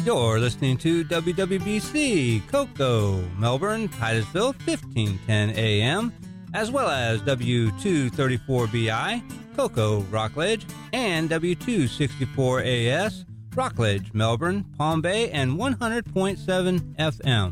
You're listening to WWBC, Cocoa, Melbourne, Titusville, 1510 AM, as well as W234BI, Cocoa, Rockledge, and W264AS, Rockledge, Melbourne, Palm Bay, and 100.7 FM.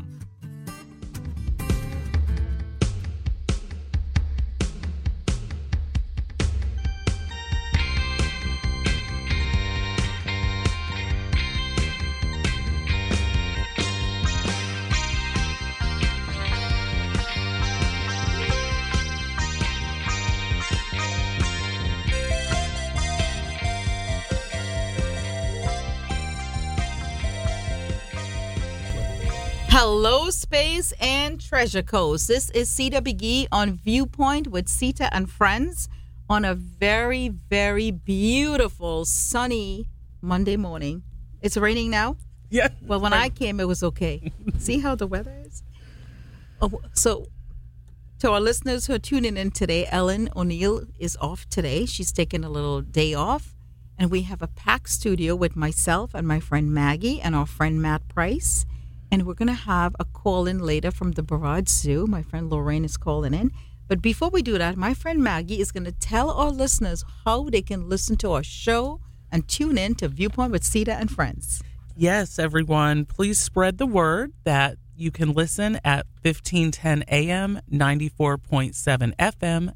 Hello, Space and Treasure Coast. This is Sita Begee on Viewpoint with Sita and friends on a very, very beautiful, sunny Monday morning. It's raining now? Yeah. Well, when I came, it was okay. See how the weather is? Oh, so, to our listeners who are tuning in today, Ellen O'Neill is off today. She's taking a little day off. And we have a packed studio with myself and my friend Maggie and our friend Matt Price. And we're going to have a call-in later from the Brevard Zoo. My friend Lorraine is calling in. But before we do that, my friend Maggie is going to tell our listeners how they can listen to our show and tune in to Viewpoint with Sita and Friends. Yes, everyone. Please spread the word that you can listen at 1510 AM, 94.7 FM,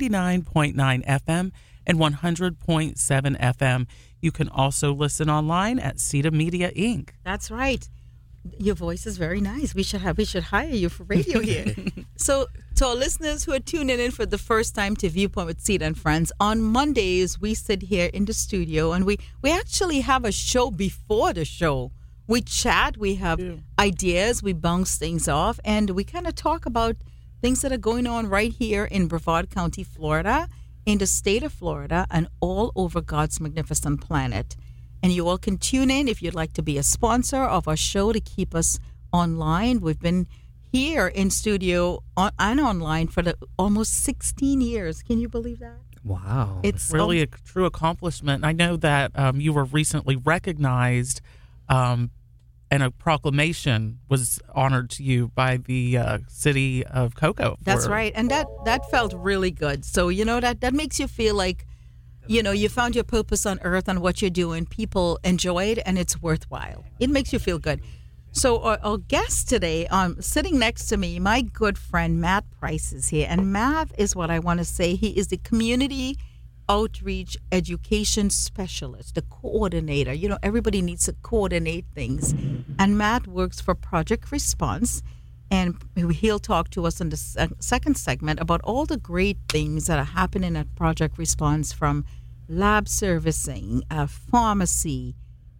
99.9 FM, and 100.7 FM. You can also listen online at Sita Media Inc. That's right. Your voice is very nice. We should hire you for radio here. So, to our listeners who are tuning in for the first time to Viewpoint with Sita and Friends, on Mondays we sit here in the studio and we actually have a show before the show. We chat, we have ideas, we bounce things off, and we kind of talk about things that are going on right here in Brevard County, Florida, in the state of Florida, and all over God's magnificent planet. And you all can tune in if you'd like to be a sponsor of our show to keep us online. We've been here in studio and online for almost 16 years. Can you believe that? Wow. It's really a true accomplishment. I know that you were recently recognized and a proclamation was honored to you by the city of Cocoa. That's right. And that felt really good. So, that makes you feel like, you found your purpose on earth and what you're doing. People enjoy it and it's worthwhile. It makes you feel good. So our guest today, sitting next to me, my good friend Matt Price is here. And Matt is what I want to say. He is the Community Outreach Education Specialist, the coordinator. Everybody needs to coordinate things. And Matt works for Project Response. And he'll talk to us in the second segment about all the great things that are happening at Project Response, from lab servicing, pharmacy,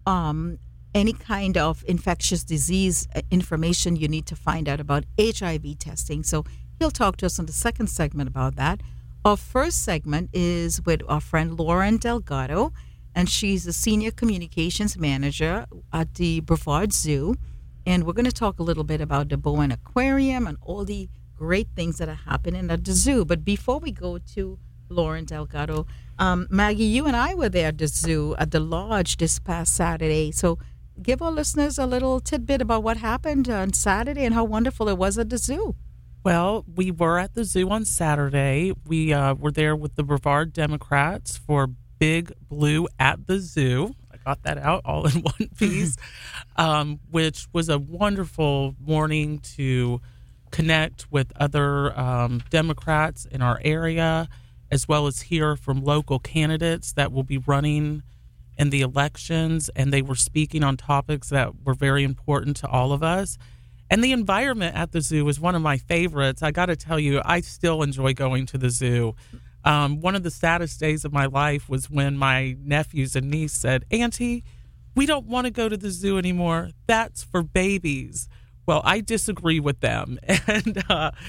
any kind of infectious disease information you need to find out about, HIV testing. So he'll talk to us in the second segment about that. Our first segment is with our friend Lauren Delgado, and she's the Senior Communications Manager at the Brevard Zoo. And we're going to talk a little bit about the Bowen Aquarium and all the great things that are happening at the zoo. But before we go to Lauren Delgado, Maggie, you and I were there at the zoo, at the lodge this past Saturday. So give our listeners a little tidbit about what happened on Saturday and how wonderful it was at the zoo. Well, we were at the zoo on Saturday. We were there with the Brevard Democrats for Big Blue at the Zoo. Got that out all in one piece, which was a wonderful morning to connect with other Democrats in our area, as well as hear from local candidates that will be running in the elections. And they were speaking on topics that were very important to all of us. And the environment at the zoo was one of my favorites. I got to tell you, I still enjoy going to the zoo. One of the saddest days of my life was when my nephews and niece said, "Auntie, we don't want to go to the zoo anymore. That's for babies." Well, I disagree with them, and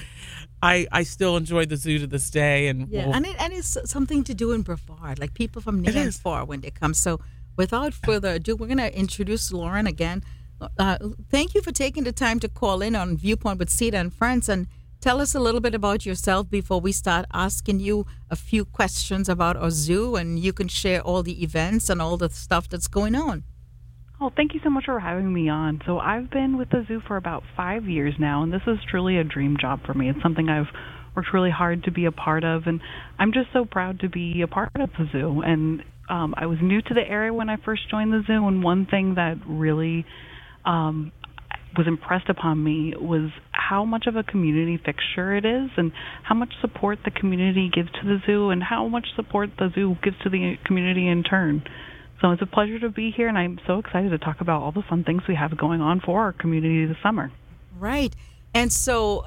I still enjoy the zoo to this day. And it's something to do in Brevard, like people from near and far when they come. So without further ado, we're going to introduce Lauren again. Thank you for taking the time to call in on Viewpoint with Sita and Friends, and tell us a little bit about yourself before we start asking you a few questions about our zoo, and you can share all the events and all the stuff that's going on. Oh, thank you so much for having me on. So I've been with the zoo for about 5 years now, and this is truly a dream job for me. It's something I've worked really hard to be a part of, and I'm just so proud to be a part of the zoo. And I was new to the area when I first joined the zoo, and one thing that really was impressed upon me was how much of a community fixture it is, and how much support the community gives to the zoo, and how much support the zoo gives to the community in turn. So it's a pleasure to be here, and I'm so excited to talk about all the fun things we have going on for our community this summer. Right. And so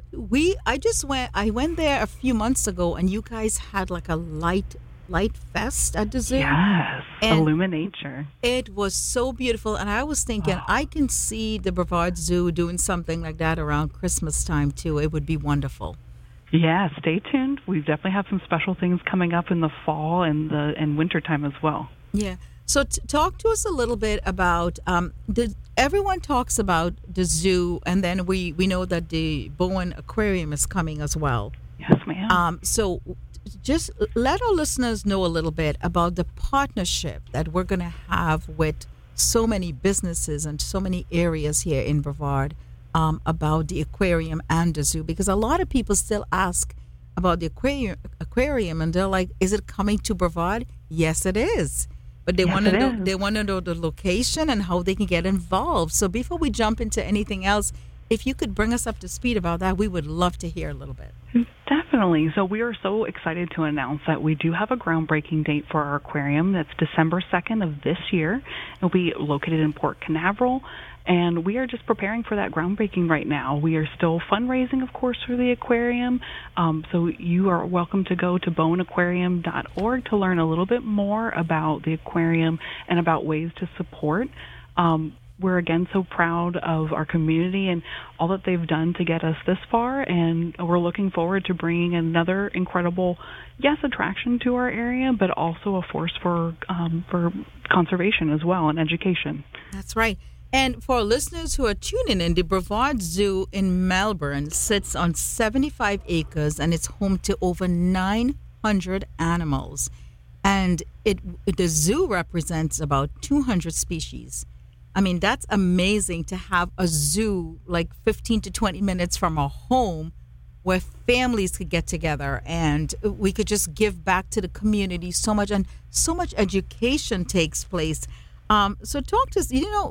I went there a few months ago, and you guys had like a light fest at the zoo. Yes, and Illuminature. It was so beautiful, and I was thinking I can see the Brevard Zoo doing something like that around Christmas time too. It would be wonderful. Yeah, stay tuned. We definitely have some special things coming up in the fall and winter time as well. Yeah. So talk to us a little bit about everyone talks about the zoo, and then we know that the Bowen Aquarium is coming as well. Yes, ma'am. So just let our listeners know a little bit about the partnership that we're going to have with so many businesses and so many areas here in Brevard about the aquarium and the zoo, because a lot of people still ask about the aquarium, and they're like, is it coming to Brevard? Yes, it is. But they want to know the location and how they can get involved. So before we jump into anything else, if you could bring us up to speed about that, we would love to hear a little bit. Definitely. So we are so excited to announce that we do have a groundbreaking date for our aquarium. That's December 2nd of this year. It'll be located in Port Canaveral, and we are just preparing for that groundbreaking right now. We are still fundraising, of course, for the aquarium. So you are welcome to go to bowenaquarium.org to learn a little bit more about the aquarium and about ways to support. We're, again, so proud of our community and all that they've done to get us this far, and we're looking forward to bringing another incredible, attraction to our area, but also a force for conservation as well and education. That's right. And for listeners who are tuning in, the Brevard Zoo in Melbourne sits on 75 acres, and it's home to over 900 animals. And the zoo represents about 200 species. I mean, that's amazing to have a zoo like 15 to 20 minutes from our home where families could get together and we could just give back to the community so much, and so much education takes place. So talk to us,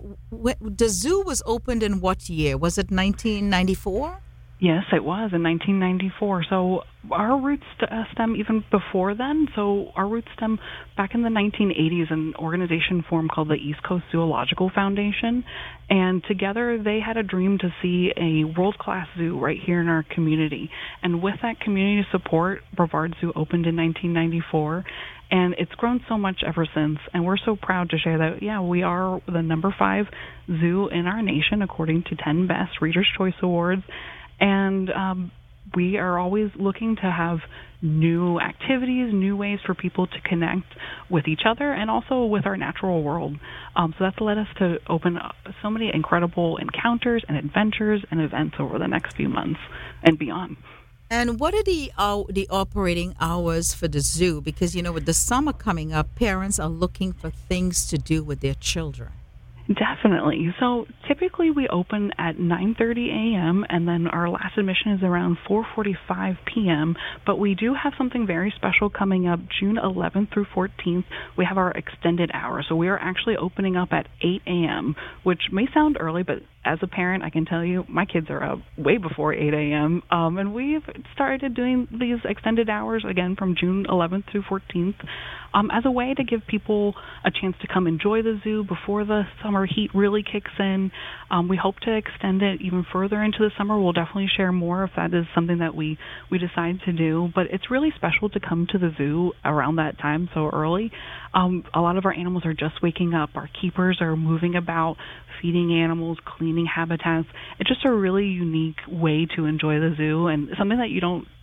the zoo was opened in what year? Was it 1994? Yes, it was in 1994. So our roots stem even before then. So our roots stem back in the 1980s, an organization formed called the East Coast Zoological Foundation. And together they had a dream to see a world-class zoo right here in our community. And with that community support, Brevard Zoo opened in 1994. And it's grown so much ever since. And we're so proud to share that, we are the number 5 zoo in our nation, according to 10 Best Reader's Choice Awards. And we are always looking to have new activities, new ways for people to connect with each other and also with our natural world. So that's led us to open up so many incredible encounters and adventures and events over the next few months and beyond. And what are the operating hours for the zoo? Because, with the summer coming up, parents are looking for things to do with their children. Definitely. So typically we open at 9:30 a.m. and then our last admission is around 4:45 p.m. But we do have something very special coming up June 11th through 14th. We have our extended hours. So we are actually opening up at 8 a.m., which may sound early, but as a parent, I can tell you my kids are up way before 8 a.m. And we've started doing these extended hours again from June 11th through 14th as a way to give people a chance to come enjoy the zoo before the summer heat really kicks in. We hope to extend it even further into the summer. We'll definitely share more if that is something that we decide to do. But it's really special to come to the zoo around that time so early. A lot of our animals are just waking up. Our keepers are moving about, feeding animals, cleaning habitats. It's just a really unique way to enjoy the zoo and something that you don't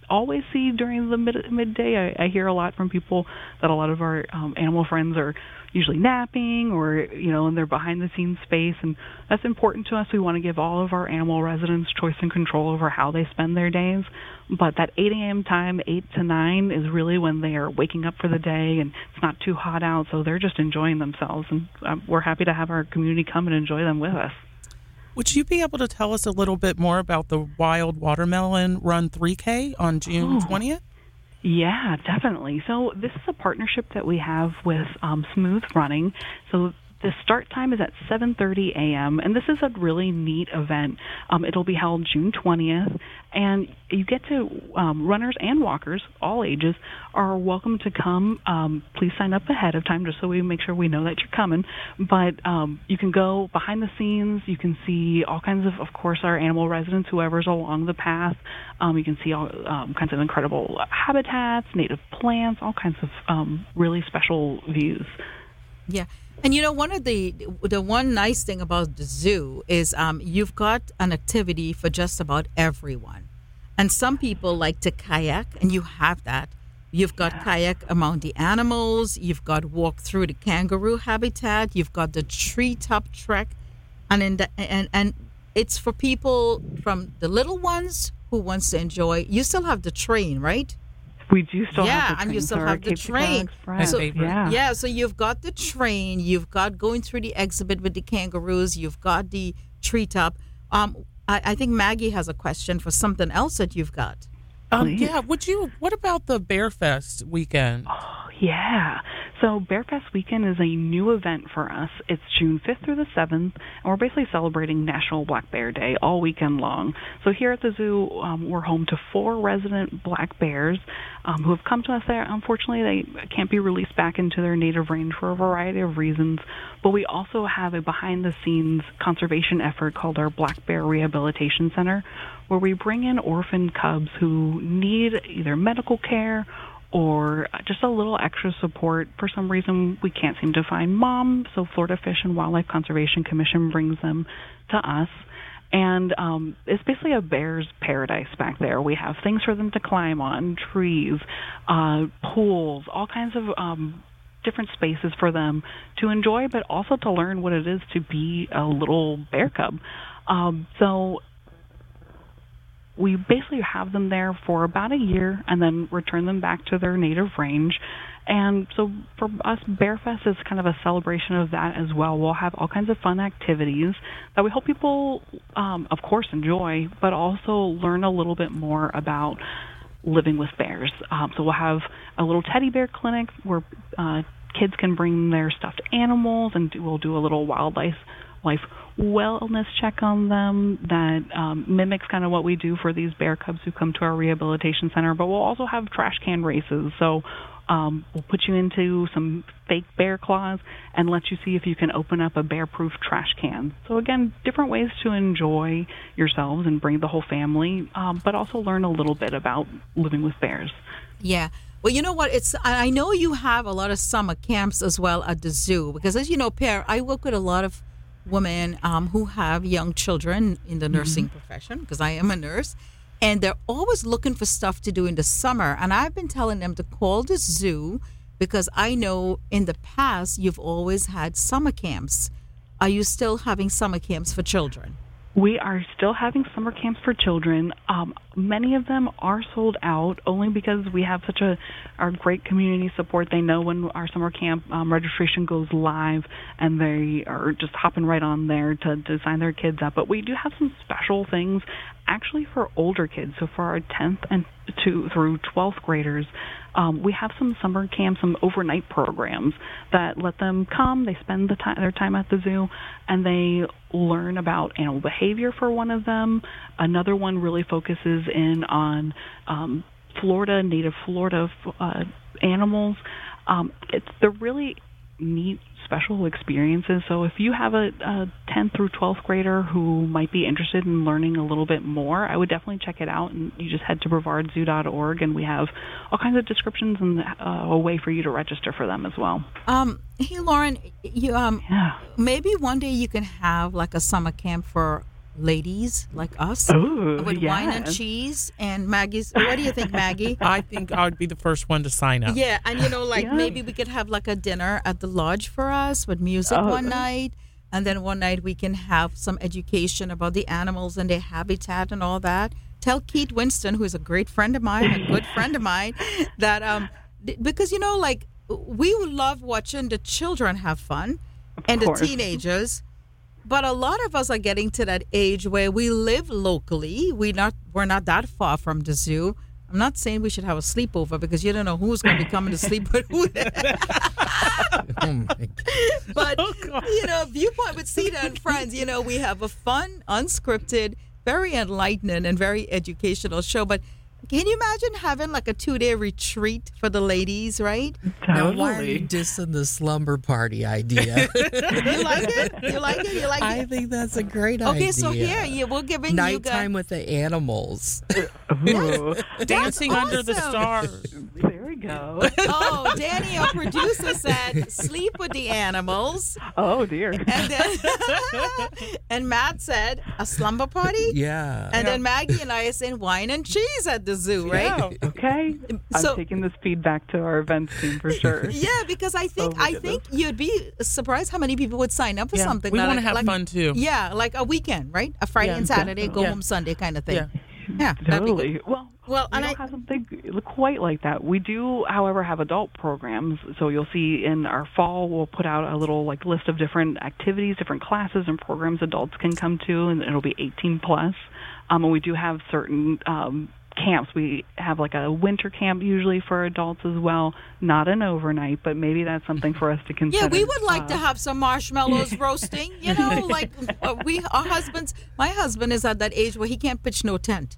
always see during the midday. I hear a lot from people that a lot of our animal friends are usually napping or, in their behind-the-scenes space, and that's important to us. We want to give all of our animal residents choice and control over how they spend their days, but that 8 a.m. time, 8 to 9, is really when they are waking up for the day, and it's not too hot out, so they're just enjoying themselves, and we're happy to have our community come and enjoy them with us. Would you be able to tell us a little bit more about the Wild Watermelon Run 3K on June 20th? Yeah, definitely. So this is a partnership that we have with Smooth Running. So the start time is at 7:30 a.m., and this is a really neat event. It'll be held June 20th, and you get to, runners and walkers, all ages, are welcome to come. Please sign up ahead of time just so we make sure we know that you're coming. But you can go behind the scenes. You can see all kinds of course, our animal residents, whoever's along the path. You can see all kinds of incredible habitats, native plants, all kinds of really special views. Yeah. And one of the one nice thing about the zoo is you've got an activity for just about everyone. And some people like to kayak, and you have that. You've got kayak among the animals. You've got walk through the kangaroo habitat. You've got the treetop trek, and it's for people from the little ones who wants to enjoy. You still have the train, right? We do still have the train. And you still have the train. So, so you've got the train, you've got going through the exhibit with the kangaroos, you've got the treetop. I think Maggie has a question for something else that you've got. What about the Bear Fest weekend? Oh, yeah. So Bear Fest weekend is a new event for us. It's June 5th through the 7th, and we're basically celebrating National Black Bear Day all weekend long. So here at the zoo, we're home to 4 resident black bears who have come to us there. Unfortunately, they can't be released back into their native range for a variety of reasons, but we also have a behind-the-scenes conservation effort called our Black Bear Rehabilitation Center, where we bring in orphan cubs who need either medical care or just a little extra support. For some reason, we can't seem to find mom, so Florida Fish and Wildlife Conservation Commission brings them to us. And it's basically a bear's paradise back there. We have things for them to climb on, trees, pools, all kinds of different spaces for them to enjoy, but also to learn what it is to be a little bear cub. So we basically have them there for about a year and then return them back to their native range. And so for us, Bearfest is kind of a celebration of that as well. We'll have all kinds of fun activities that we hope people, of course, enjoy, but also learn a little bit more about living with bears. So we'll have a little teddy bear clinic where kids can bring their stuffed animals, and we'll do a little wildlife wellness check on them that mimics kind of what we do for these bear cubs who come to our rehabilitation center. But we'll also have trash can races. So we'll put you into some fake bear claws and let you see if you can open up a bear-proof trash can. So again, different ways to enjoy yourselves and bring the whole family, but also learn a little bit about living with bears. Yeah. Well, you know what? I know you have a lot of summer camps as well at the zoo, because as you know, Per, I work with a lot of women who have young children in the nursing profession, because I am a nurse, and they're always looking for stuff to do in the summer. And I've been telling them to call the zoo, because I know in the past you've always had summer camps. Are you still having summer camps for children? We are still having summer camps for children. Many of them are sold out only because we have such our great community support. They know when our summer camp registration goes live, and they are just hopping right on there to sign their kids up. But we do have some special things actually for older kids. So for our 10th and through 12th graders, we have some summer camps, some overnight programs that let them come. They spend their time at the zoo, and they learn about animal behavior for one of them. Another one really focuses in on native Florida animals. They're really neat, special experiences. So if you have a 10th through 12th grader who might be interested in learning a little bit more, I would definitely check it out. And you just head to brevardzoo.org, and we have all kinds of descriptions and a way for you to register for them as well. Hey, Lauren, maybe one day you can have like a summer camp for ladies like us Oh, with wine and yes. cheese. And Maggie's, what do you think, Maggie? I think I would be the first one to sign up. Yeah, and Yeah. maybe we could have like a dinner at the lodge for us with music one night, and then one night we can have some education about the animals and their habitat and all that. Tell Keith Winston, who is a great friend of mine, a good friend of mine, that because we love watching the children have fun and the course. teenagers. But a lot of us are getting to that age where we live locally. We're not that far from the zoo. I'm not saying we should have a sleepover because you don't know who's going to be coming to sleep with who. Oh my God. But Viewpoint with Sita and friends. We have a fun, unscripted, very enlightening, and very educational show. But can you imagine having like a 2-day retreat for the ladies, right? Now, why are you Totally. dissing the slumber party idea? You like it? You like it? You like I it? think that's a great idea. Okay, so here we're giving you guys Nighttime with the animals. Ooh, Dancing under the awesome. stars. there we go. Oh, Danny, our producer, said sleep with the animals. Oh, dear. And then and Matt said a slumber party. Yeah. And then Maggie and I are saying wine and cheese at the zoo, right? Yeah. Okay. So- I'm taking this feedback to our events team for sure. Yeah, because I think Oh, my goodness. you'd be surprised how many people would sign up for Yeah, something. we like- wanna have fun, too. Yeah, like a weekend, right? A Friday Yeah, and Saturday, go yeah. home Sunday kind of thing. Yeah. Yeah, that'd be good. Totally. Well, Well, we and don't I- have something quite like that. We do, however, have adult programs. So you'll see in our fall, we'll put out a little list of different activities, different classes and programs adults can come to, and it'll be 18 plus. And we do have certain camps. We have like a winter camp usually for adults as well. Not an overnight, but maybe that's something for us to consider. Yeah, we would like to have some marshmallows roasting. My husband is at that age where he can't pitch no tent.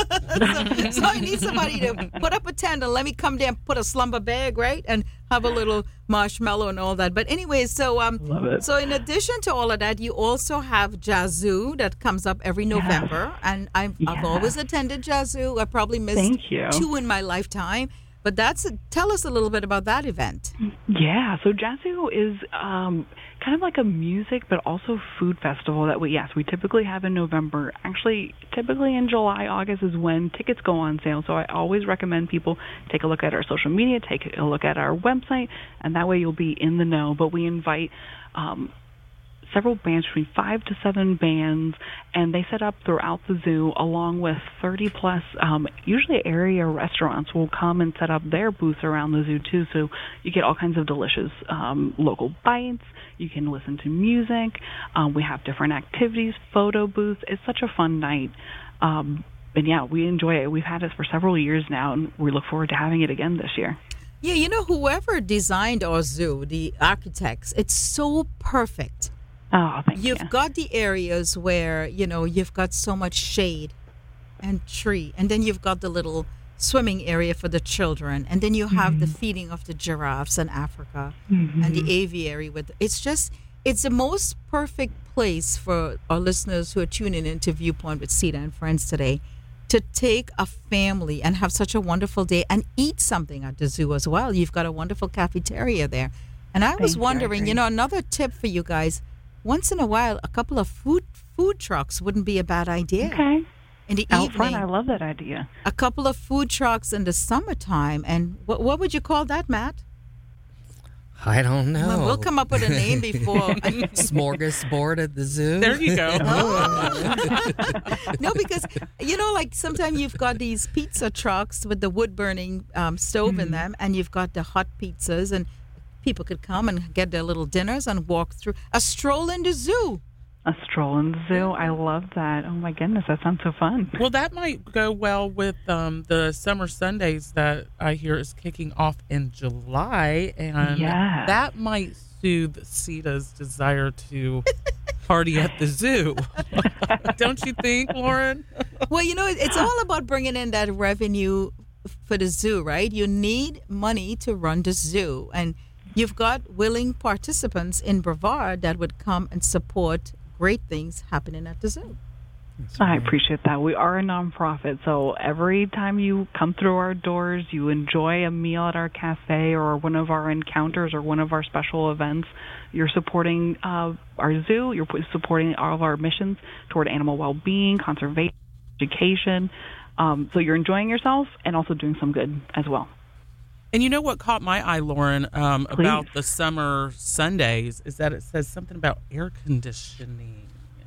so I need somebody to put up a tent and let me come there and put a slumber bag, right? And have a little marshmallow and all that. But anyway, so Love it. so in addition to all of that, you also have Jazoo that comes up every November. And I've Yeah. always attended Jazoo. I probably missed Thank you. 2 in my lifetime. But tell us a little bit about that event. Yeah, so Jazoo is kind of like a music but also food festival that we typically have in November. Actually, typically in July, August is when tickets go on sale. So I always recommend people take a look at our social media, take a look at our website, and that way you'll be in the know. But we invite several bands, between 5 to 7 bands, and they set up throughout the zoo along with 30 plus usually area restaurants will come and set up their booths around the zoo too, so you get all kinds of delicious local bites. You can listen to music. We have different activities, photo booths. It's such a fun night. And yeah, we enjoy it. We've had it for several years now, and we look forward to having it again this year. Yeah, whoever designed our zoo, the architects, it's so perfect. Oh, thank you. You've got the areas where, you've got so much shade and tree. And then you've got the little swimming area for the children. And then you have the feeding of the giraffes in Africa and the aviary. It's the most perfect place for our listeners who are tuning into Viewpoint with Sita and Friends today to take a family and have such a wonderful day and eat something at the zoo as well. You've got a wonderful cafeteria there. And I was Thank you, I wondering, agree. another tip for you guys. Once in a while, a couple of food trucks wouldn't be a bad idea. Okay. In the Out evening, front, I love that idea. a couple of food trucks in the summertime. And what would you call that, Matt? I don't know. Well, we'll come up with a name before. Smorgasbord at the zoo. There you go. No, because, sometimes you've got these pizza trucks with the wood-burning stove in them, and you've got the hot pizzas, and people could come and get their little dinners and walk through. A stroll in the zoo. A stroll in the zoo. I love that. Oh, my goodness. That sounds so fun. Well, that might go well with the Summer Sundays that I hear is kicking off in July. And Yeah. that might soothe Sita's desire to party at the zoo. Don't you think, Lauren? Well, it's all about bringing in that revenue for the zoo, right? You need money to run the zoo. And you've got willing participants in Brevard that would come and support great things happening at the zoo. I appreciate that. We are a nonprofit, so every time you come through our doors, you enjoy a meal at our cafe or one of our encounters or one of our special events, you're supporting our zoo, you're supporting all of our missions toward animal well-being, conservation, education. So you're enjoying yourself and also doing some good as well. And you know what caught my eye, Lauren, about the summer Sundays is that it says something about air conditioning.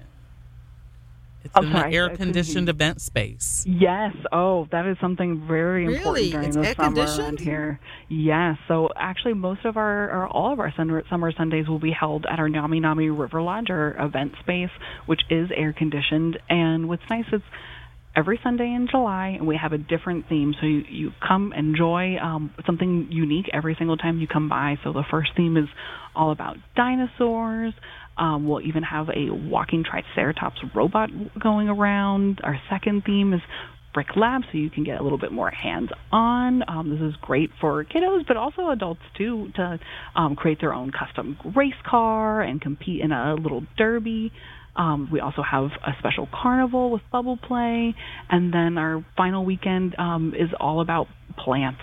It's an air-conditioned event space. Yes. Oh, that is something very important during It's the summer air-conditioned? around here. Yes. So actually, most of all of our summer Sundays will be held at our Nami Nami River Lodge, our event space, which is air-conditioned. And what's nice is every Sunday in July, and we have a different theme. So you come enjoy something unique every single time you come by. So the first theme is all about dinosaurs. We'll even have a walking Triceratops robot going around. Our second theme is Brick Lab, so you can get a little bit more hands-on. This is great for kiddos, but also adults, too, to create their own custom race car and compete in a little derby. We also have a special carnival with bubble play. And then our final weekend is all about plants.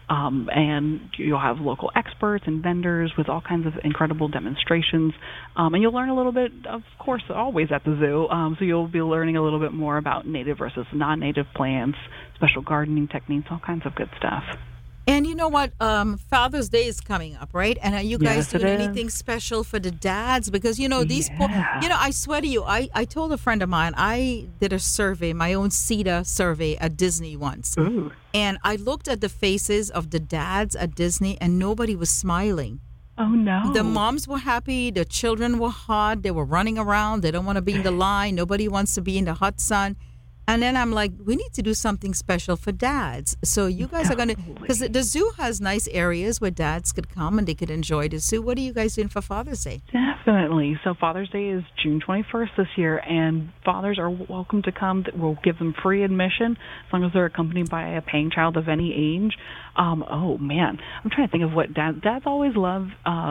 And you'll have local experts and vendors with all kinds of incredible demonstrations. And you'll learn a little bit, of course, always at the zoo. So you'll be learning a little bit more about native versus non-native plants, special gardening techniques, all kinds of good stuff. And you know what? Father's Day is coming up, right? And are you guys doing anything special for the dads? Because, these I swear to you, I told a friend of mine, I did a survey, my own CETA survey at Disney once. Ooh. And I looked at the faces of the dads at Disney and nobody was smiling. Oh, no. The moms were happy. The children were hot. They were running around. They don't want to be in the line. Nobody wants to be in the hot sun. And then I'm like, we need to do something special for dads. So you guys are going to, because the zoo has nice areas where dads could come and they could enjoy the zoo. What are you guys doing for Father's Day? Definitely. So Father's Day is June 21st this year, and fathers are welcome to come. We'll give them free admission as long as they're accompanied by a paying child of any age. Oh, man. I'm trying to think of what dads always love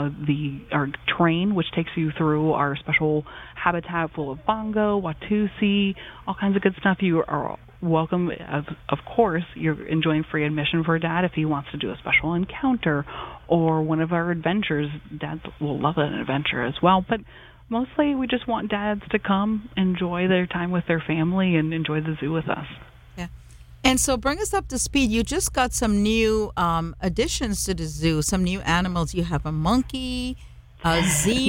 our train, which takes you through our special habitat full of bongo, Watusi, all kinds of good stuff. You are welcome. Of course, you're enjoying free admission for Dad if he wants to do a special encounter or one of our adventures. Dads will love an adventure as well. But mostly we just want dads to come, enjoy their time with their family, and enjoy the zoo with us. Yeah. And so bring us up to speed. You just got some new additions to the zoo, some new animals. You have a monkey, a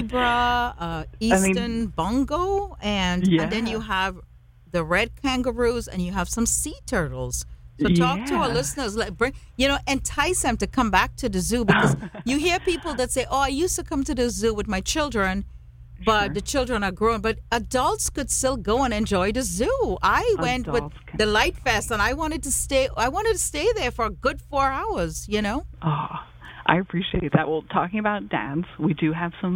zebra, eastern bongo, and then you have the red kangaroos, and you have some sea turtles. So talk to our listeners, entice them to come back to the zoo, because you hear people that say, "Oh, I used to come to the zoo with my children, but the children are grown." But adults could still go and enjoy the zoo. I went with the Light Fest, and I wanted to stay. I wanted to stay there for a good 4 hours. Oh, I appreciate that. Well, talking about dads, we do have some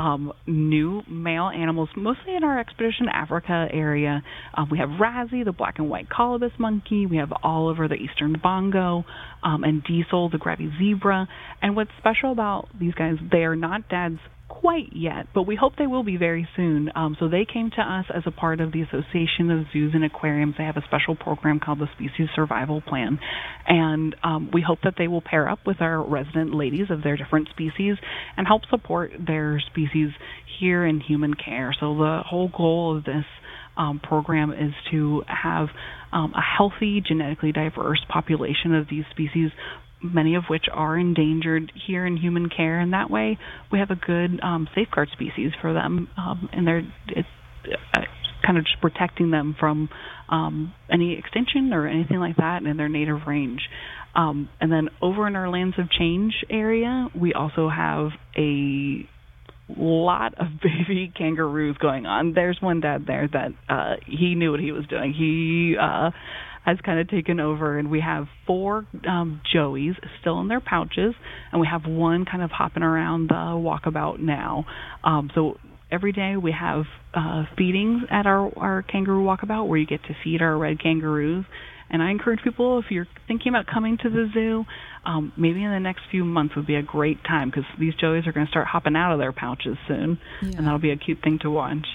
new male animals, mostly in our Expedition Africa area. We have Razzie, the black and white colobus monkey. We have Oliver, the eastern bongo, and Diesel, the grabby zebra. And what's special about these guys, they are not dads quite yet, but we hope they will be very soon. So they came to us as a part of the Association of Zoos and Aquariums. They have a special program called the Species Survival Plan, and we hope that they will pair up with our resident ladies of their different species and help support their species here in human care. So the whole goal of this program is to have a healthy, genetically diverse population of these species, many of which are endangered here in human care, and that way we have a good safeguard species for them, and it's kind of just protecting them from any extinction or anything like that in their native range. And then over in our Lands of Change area, we also have a lot of baby kangaroos going on. There's one dad there that he knew what he was doing. He has kind of taken over, and we have 4 joeys still in their pouches, and we have one kind of hopping around the walkabout now. So every day we have feedings at our kangaroo walkabout where you get to feed our red kangaroos. And I encourage people, if you're thinking about coming to the zoo, maybe in the next few months would be a great time, because these joeys are going to start hopping out of their pouches soon, and that'll be a cute thing to watch.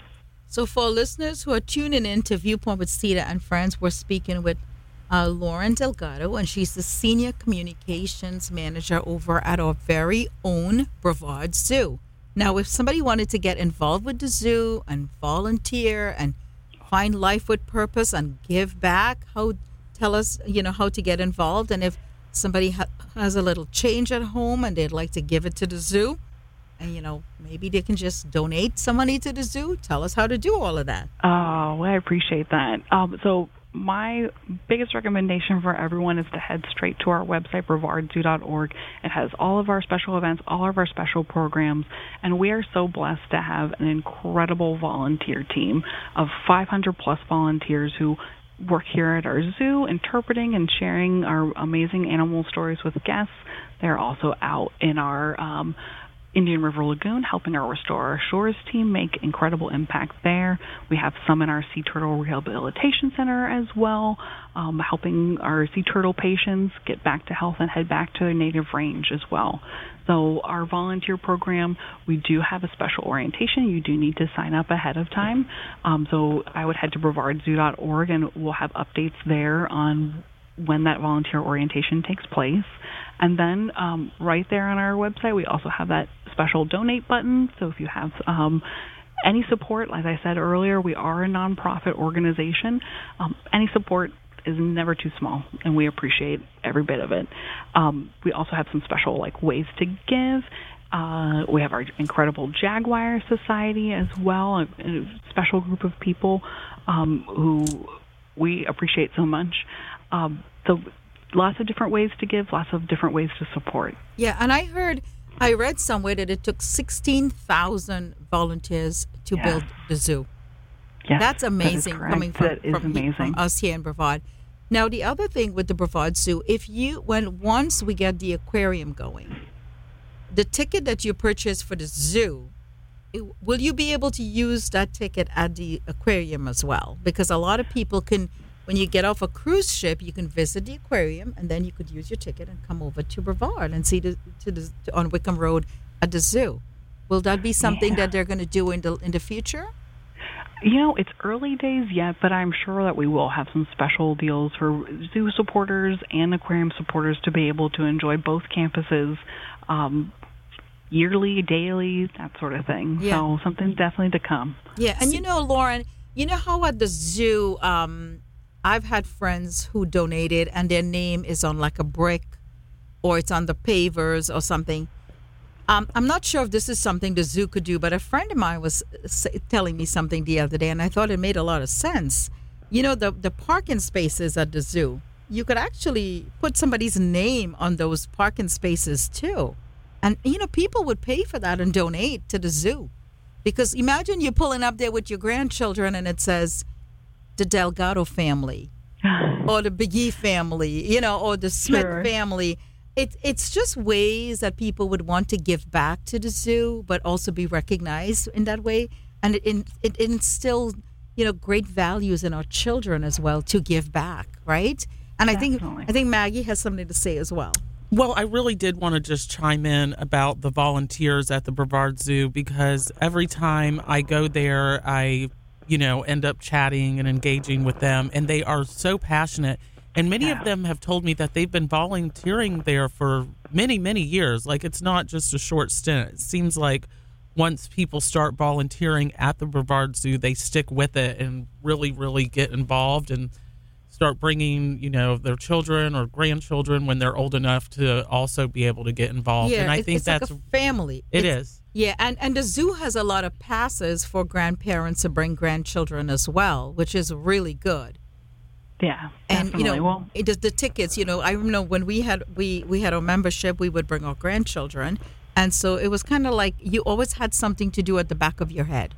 So for listeners who are tuning in to Viewpoint with Cedar and Friends, we're speaking with Lauren Delgado, and she's the Senior Communications Manager over at our very own Brevard Zoo. Now, if somebody wanted to get involved with the zoo and volunteer and find life with purpose and give back, tell us, how to get involved. And if somebody has a little change at home and they'd like to give it to the zoo, and, maybe they can just donate some money to the zoo. Tell us how to do all of that. Oh, well, I appreciate that. So my biggest recommendation for everyone is to head straight to our website, brevardzoo.org. It has all of our special events, all of our special programs, and we are so blessed to have an incredible volunteer team of 500-plus volunteers who work here at our zoo, interpreting and sharing our amazing animal stories with guests. They're also out in our Indian River Lagoon, helping our Restore Our Shores team make incredible impact there. We have some in our Sea Turtle Rehabilitation Center as well, helping our sea turtle patients get back to health and head back to their native range as well. So our volunteer program, we do have a special orientation. You do need to sign up ahead of time. So I would head to brevardzoo.org, and we'll have updates there on when that volunteer orientation takes place. And then right there on our website, we also have that special donate button. So if you have any support, like I said earlier, we are a nonprofit organization. Any support is never too small, and we appreciate every bit of it. We also have some special ways to give. We have our incredible Jaguar Society as well, a special group of people who we appreciate so much. So lots of different ways to give, lots of different ways to support. Yeah, and I read somewhere that it took 16,000 volunteers to build the zoo. Yes, that's amazing, coming from us here in Brevard. Now, the other thing with the Brevard Zoo, once we get the aquarium going, the ticket that you purchase for the zoo, will you be able to use that ticket at the aquarium as well? Because a lot of people can, when you get off a cruise ship, you can visit the aquarium, and then you could use your ticket and come over to Brevard and see on Wickham Road at the zoo. Will that be something that they're going to do in the future? It's early days yet, but I'm sure that we will have some special deals for zoo supporters and aquarium supporters to be able to enjoy both campuses yearly, daily, that sort of thing. Yeah. So something definitely to come. Yeah, and Lauren, how at the zoo, I've had friends who donated and their name is on like a brick or it's on the pavers or something. I'm not sure if this is something the zoo could do, but a friend of mine was telling me something the other day, and I thought it made a lot of sense. The parking spaces at the zoo, you could actually put somebody's name on those parking spaces too. And, people would pay for that and donate to the zoo. Because imagine you're pulling up there with your grandchildren and it says the Delgado family or the Begee family, or the Smith family. It's just ways that people would want to give back to the zoo, but also be recognized in that way. And it instills, great values in our children as well to give back, right? And Definitely. I think Maggie has something to say as well. Well, I really did want to just chime in about the volunteers at the Brevard Zoo, because every time I go there, I, end up chatting and engaging with them, and they are so passionate. And many of them have told me that they've been volunteering there for many, many years. Like, it's not just a short stint. It seems like once people start volunteering at the Brevard Zoo, they stick with it and really, really get involved and start bringing, their children or grandchildren when they're old enough to also be able to get involved. Yeah, and I think that's like a family. It is. Yeah, and the zoo has a lot of passes for grandparents to bring grandchildren as well, which is really good. Yeah, and definitely. The tickets. I know when we had our membership, we would bring our grandchildren, and so it was kind of like you always had something to do at the back of your head.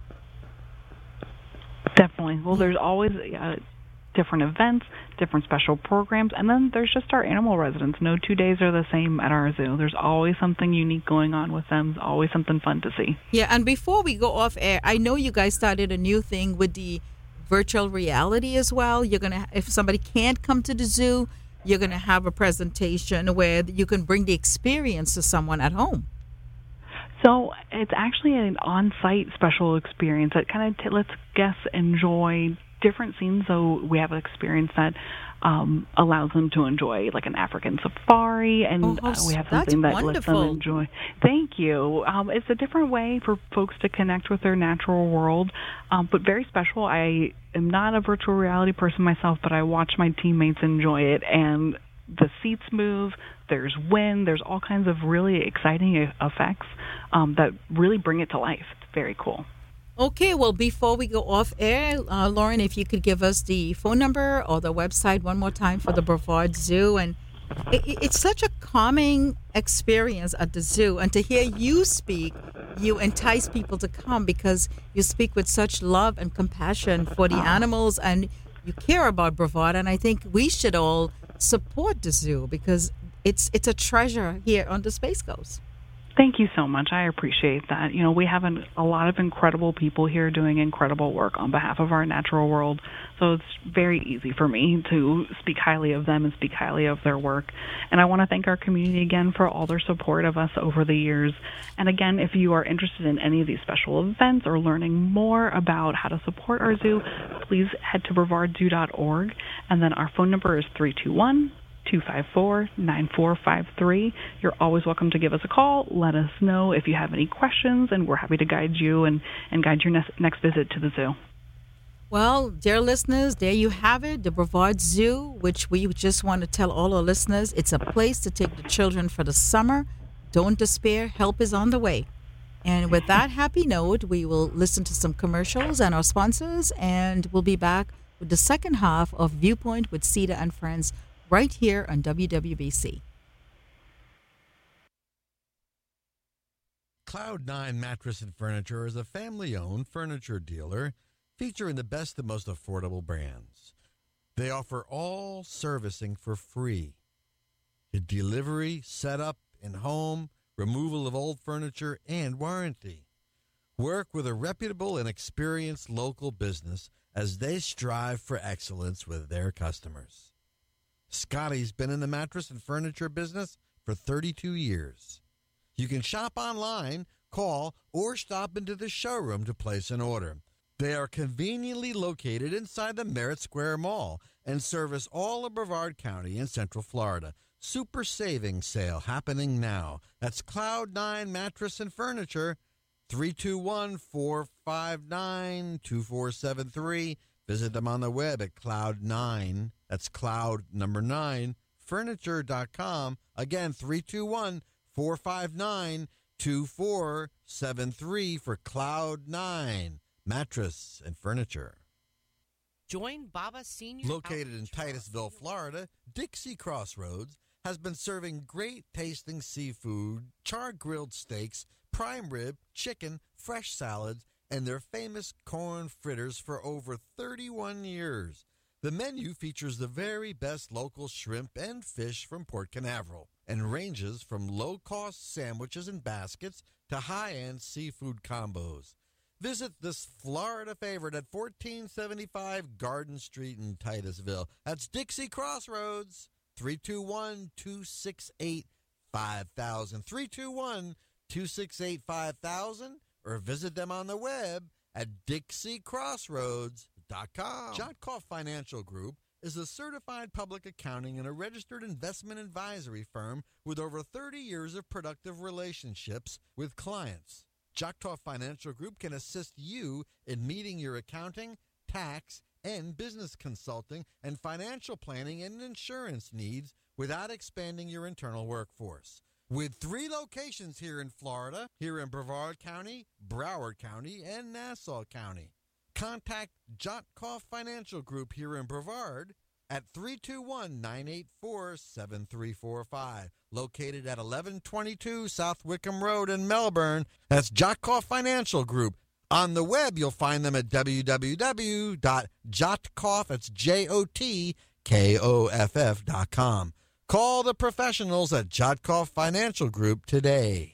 Definitely. Well, there's always different events, different special programs, and then there's just our animal residents. No 2 days are the same at our zoo. There's always something unique going on with them. There's always something fun to see. Yeah, and before we go off air, I know you guys started a new thing with the virtual reality as well. You're gonna, if somebody can't come to the zoo, you're gonna have a presentation where you can bring the experience to someone at home. So it's actually an on-site special experience that kind of lets guests enjoy different scenes. So we have an experience that allows them to enjoy like an African safari, and we have something that lets them enjoy. Thank you. It's a different way for folks to connect with their natural world, but very special. I am not a virtual reality person myself, but I watch my teammates enjoy it, and the seats move, there's wind, there's all kinds of really exciting effects that really bring it to life. It's very cool. Okay, well, before we go off air, Lauren, if you could give us the phone number or the website one more time for the Brevard Zoo. And it's such a calming experience at the zoo. And to hear you speak, you entice people to come because you speak with such love and compassion for the animals, and you care about Brevard. And I think we should all support the zoo because it's a treasure here on the Space Coast. Thank you so much. I appreciate that. You know, we have a lot of incredible people here doing incredible work on behalf of our natural world, so it's very easy for me to speak highly of them and speak highly of their work. And I want to thank our community again for all their support of us over the years. And again, if you are interested in any of these special events or learning more about how to support our zoo, please head to brevardzoo.org, and then our phone number is 321-254-9453. You're always welcome to give us a call. Let us know if you have any questions, and we're happy to guide you and guide your next visit to the zoo. Well, dear listeners, there you have it, the Brevard Zoo, which we just want to tell all our listeners, it's a place to take the children for the summer. Don't despair. Help is on the way. And with that happy note, we will listen to some commercials and our sponsors, and we'll be back with the second half of Viewpoint with Cedar and Friends right here on WWBC. Cloud9 Mattress and Furniture is a family-owned furniture dealer featuring the best and most affordable brands. They offer all servicing for free. Delivery, setup, in-home, removal of old furniture, and warranty. Work with a reputable and experienced local business as they strive for excellence with their customers. Scotty's been in the mattress and furniture business for 32 years. You can shop online, call, or stop into the showroom to place an order. They are conveniently located inside the Merritt Square Mall and service all of Brevard County in Central Florida. Super savings sale happening now. That's Cloud9 Mattress and Furniture, 321-459-2473. Visit them on the web at Cloud9. That's Cloud number 9, furniture.com. Again, 321-459-2473 for Cloud9 Mattress and Furniture. Join Baba Senior. Located in Titusville, Florida, Dixie Crossroads has been serving great tasting seafood, char-grilled steaks, prime rib, chicken, fresh salads, and their famous corn fritters for over 31 years. The menu features the very best local shrimp and fish from Port Canaveral and ranges from low-cost sandwiches and baskets to high-end seafood combos. Visit this Florida favorite at 1475 Garden Street in Titusville. That's Dixie Crossroads, 321-268-5000, 321-268-5000, or visit them on the web at DixieCrossroads.com. Jotkoff Financial Group is a certified public accounting and a registered investment advisory firm with over 30 years of productive relationships with clients. Jotkoff Financial Group can assist you in meeting your accounting, tax, and business consulting and financial planning and insurance needs without expanding your internal workforce. With 3 locations here in Florida, here in Brevard County, Broward County, and Nassau County. Contact Jotkoff Financial Group here in Brevard at 321-984-7345. Located at 1122 South Wickham Road in Melbourne. That's Jotkoff Financial Group. On the web, you'll find them at www.jotkoff, that's JOTKOFF.com. Call the professionals at Jotkoff Financial Group today.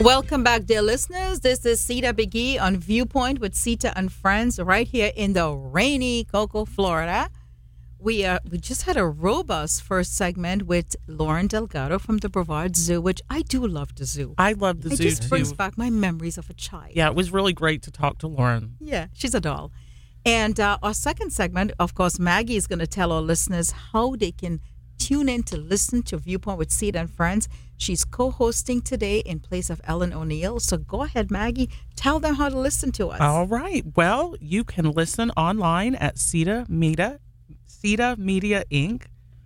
Welcome back, dear listeners. This is Sita Biggie on Viewpoint with Sita and Friends right here in the rainy Cocoa, Florida. We just had a robust first segment with Lauren Delgado from the Brevard Zoo, which I do love the zoo. I love the zoo It just brings too. back my memories of a child. Yeah, it was really great to talk to Lauren. Yeah, she's a doll. And our second segment, of course, Maggie is going to tell our listeners how they can tune in to listen to Viewpoint with Sita and Friends. She's co-hosting today in place of Ellen O'Neill. So go ahead, Maggie. Tell them how to listen to us. All right. Well, you can listen online at Sita Media Inc.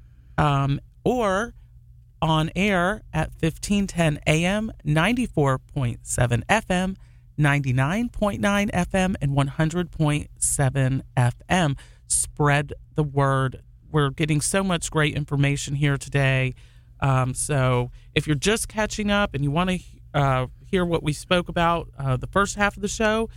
Or on air at 1510 AM, 94.7 FM, 99.9 FM, and 100.7 FM. Spread the word. We're getting so much great information here today. So if you're just catching up and you want to hear what we spoke about the first half of the show,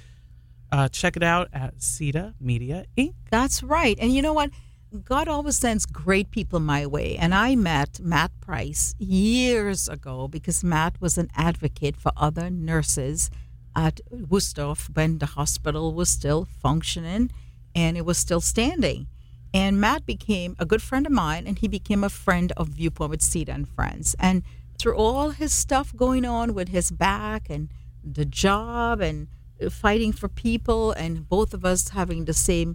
check it out at Sita Media Inc. That's right. And you know what? God always sends great people my way. And I met Matt Price years ago because Matt was an advocate for other nurses at Worcester when the hospital was still functioning and it was still standing. And Matt became a good friend of mine, and he became a friend of Viewpoint with Sita and Friends. And through all his stuff going on with his back and the job and fighting for people, and both of us having the same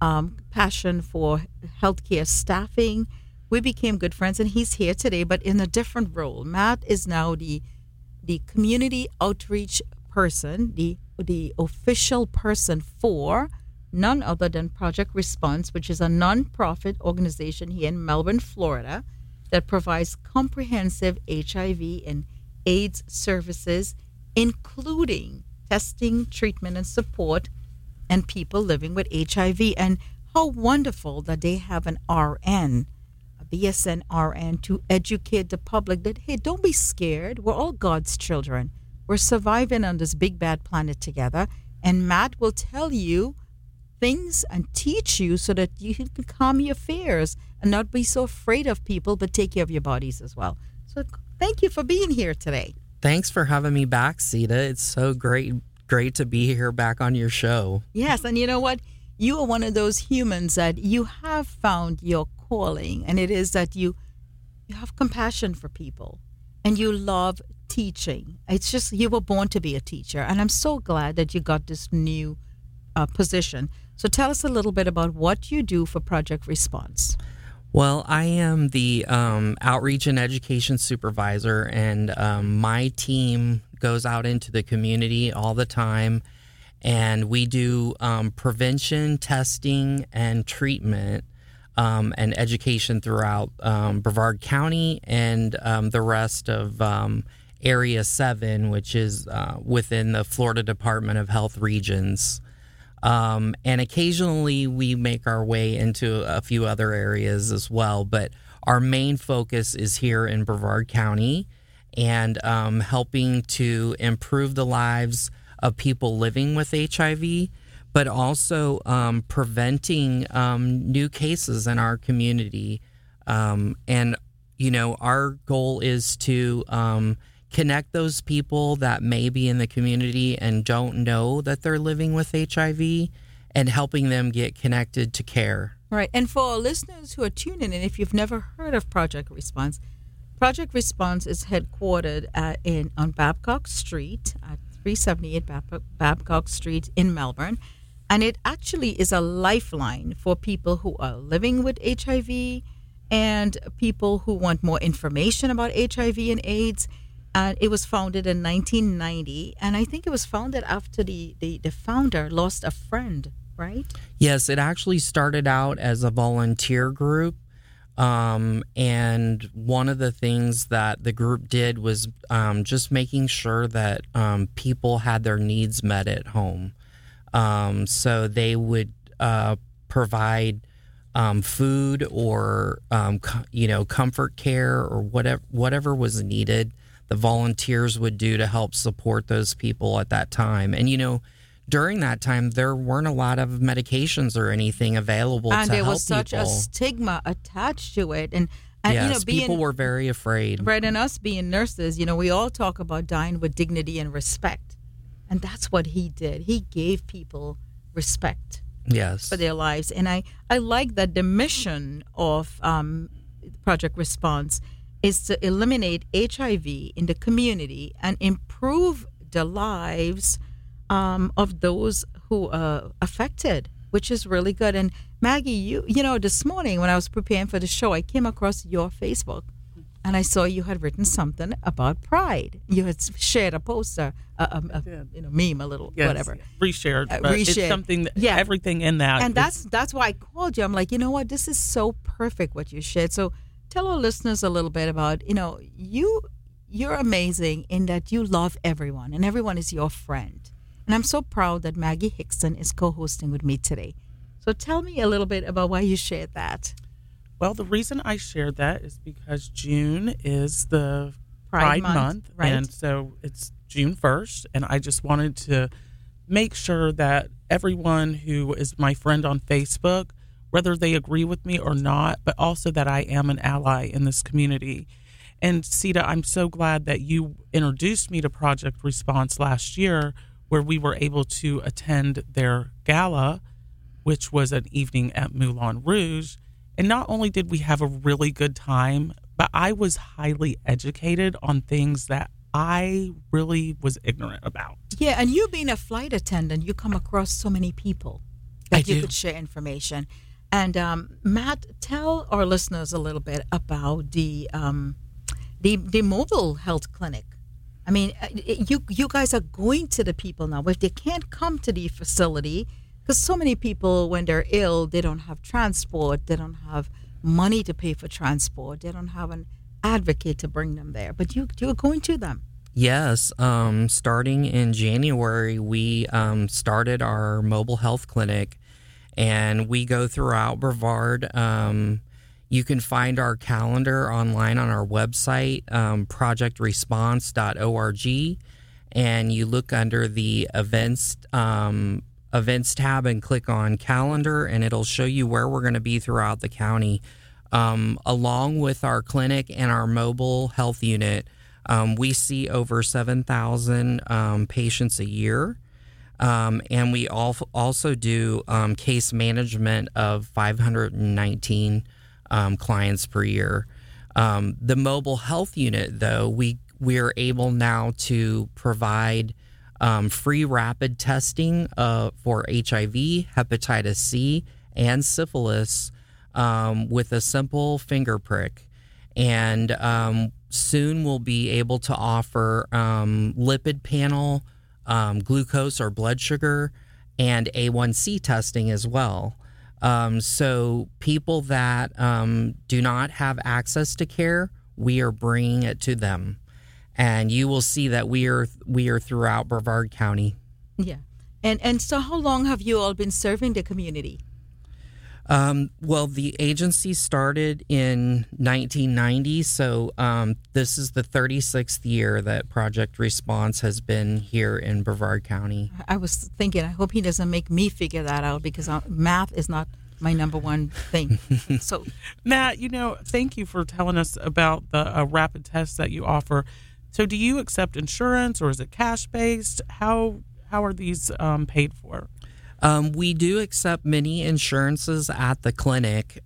passion for healthcare staffing, we became good friends. And he's here today, but in a different role. Matt is now the community outreach person, the official person for none other than Project Response, which is a non-profit organization here in Melbourne, Florida, that provides comprehensive HIV and AIDS services, including testing, treatment, and support, and people living with HIV. And how wonderful that they have an RN, a BSN RN, to educate the public that, hey, don't be scared. We're all God's children. We're surviving on this big, bad planet together. And Matt will tell you things and teach you so that you can calm your fears and not be so afraid of people, but take care of your bodies as well. So thank you for being here today. Thanks for having me back, Sita. It's so great to be here back on your show. Yes, and you know what? You are one of those humans that you have found your calling, and it is that you have compassion for people and you love teaching. It's just you were born to be a teacher, and I'm so glad that you got this new position. So tell us a little bit about what you do for Project Response. Well, I am the outreach and education supervisor, and my team goes out into the community all the time, and we do prevention, testing, and treatment and education throughout Brevard County and the rest of Area 7, which is within the Florida Department of Health regions. And occasionally we make our way into a few other areas as well, but our main focus is here in Brevard County and helping to improve the lives of people living with HIV, but also preventing new cases in our community. And, you know, our goal is to connect those people that may be in the community and don't know that they're living with HIV and helping them get connected to care. Right. And for our listeners who are tuning in, if you've never heard of Project Response is headquartered on Babcock Street at 378 Babcock Street in Melbourne. And it actually is a lifeline for people who are living with HIV and people who want more information about HIV and AIDS. It was founded in 1990, and I think it was founded after the founder lost a friend, right? Yes, it actually started out as a volunteer group, and one of the things that the group did was just making sure that people had their needs met at home. So they would provide food or comfort care or whatever was needed. The volunteers would do to help support those people at that time. And, you know, during that time, there weren't a lot of medications or anything available to help people. And there was such a stigma attached to it. And And, yes, people were very afraid. Right, and us being nurses, we all talk about dying with dignity and respect. And that's what he did. He gave people respect Yes. for their lives. And I like that the mission of Project Response is to eliminate HIV in the community and improve the lives of those who are affected, which is really good. And Maggie, you know, this morning when I was preparing for the show, I came across your Facebook, and I saw you had written something about Pride. You had shared a poster, meme, a little, Yes, whatever. Reshared. But it's Reshared. something that Yeah. everything in that. And is- that's why I called you. I'm like, you know what? This is so perfect what you shared. So tell our listeners a little bit about, you're amazing in that you love everyone, and everyone is your friend. And I'm so proud that Maggie Hickson is co-hosting with me today. So tell me a little bit about why you shared that. Well, the reason I shared that is because June is the Pride Pride Month, Month, right. and so it's June 1st, and I just wanted to make sure that everyone who is my friend on Facebook, whether they agree with me or not, but also that I am an ally in this community. And Sita, I'm so glad that you introduced me to Project Response last year, where we were able to attend their gala, which was an evening at Moulin Rouge. And not only did we have a really good time, but I was highly educated on things that I really was ignorant about. Yeah, and you being a flight attendant, you come across so many people I that you do. could share information. And Matt, tell our listeners a little bit about the mobile health clinic. I mean, you guys are going to the people now. If they can't come to the facility, because so many people, when they're ill, they don't have transport, they don't have money to pay for transport, they don't have an advocate to bring them there. But you're going to them. Yes. Starting in January, we started our mobile health clinic, and we go throughout Brevard. You can find our calendar online on our website, projectresponse.org, and you look under the events tab and click on calendar, and it'll show you where we're going to be throughout the county. Along with our clinic and our mobile health unit, we see over 7,000 patients a year. And we also do case management of 519 clients per year. The mobile health unit, though, we are able now to provide free rapid testing for HIV, hepatitis C, and syphilis with a simple finger prick. And soon we'll be able to offer lipid panel, glucose or blood sugar, and A1C testing as well. So people that do not have access to care, we are bringing it to them. And you will see that we are throughout Brevard County. Yeah. And so how long have you all been serving the community? Well, the agency started in 1990, so this is the 36th year that Project Response has been here in Brevard County. I was thinking, I hope he doesn't make me figure that out, because math is not my number one thing. So, Matt, thank you for telling us about the rapid tests that you offer. So do you accept insurance, or is it cash-based? How are these paid for? We do accept many insurances at the clinic.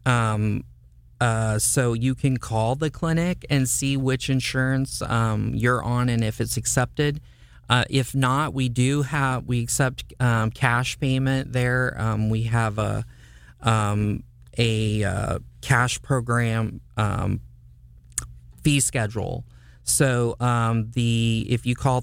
So you can call the clinic and see which insurance you're on and if it's accepted. If not, we accept cash payment there. We have a cash program fee schedule. So if you call